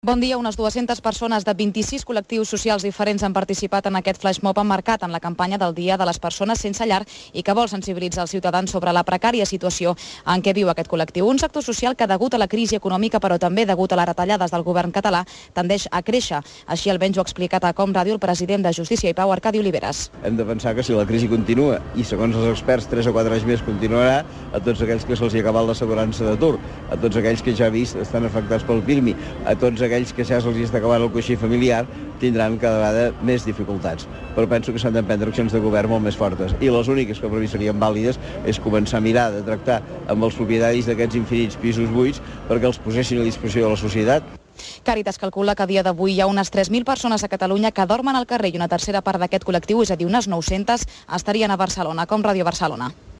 Bon dia. Unes 200 persones de 26 col·lectius socials diferents han participat en aquest flash mob emmarcat en la campanya del Dia de les Persones Sense Llar i que vol sensibilitzar els ciutadans sobre la precària situació en què viu aquest col·lectiu. Un sector social que, degut a la crisi econòmica, però també degut a les retallades del govern català, tendeix a créixer. Així almenys ho ha explicat a Com Ràdio el president de Justícia i Pau, Arcadi Oliveres. Hem de pensar que si la crisi continua, i segons els experts 3 o 4 anys més continuarà, a tots aquells que se'ls ha acabat l'assegurança d'atur, a tots aquells que ja vist estan afectats pel PIRMI, a tots aquells que ja se'ls està acabant el coixí familiar, tindran cada vegada més dificultats. Però penso que s'han de prendre accions de govern molt més fortes. I les úniques que per mi serien vàlides és començar a mirar de tractar amb els propietaris d'aquests infinits pisos buits perquè els posessin a disposició de la societat. Càritas calcula que a dia d'avui hi ha unes 3.000 persones a Catalunya que dormen al carrer i una tercera part d'aquest col·lectiu, és a dir, unes 900, estarien a Barcelona. Com Ràdio Barcelona.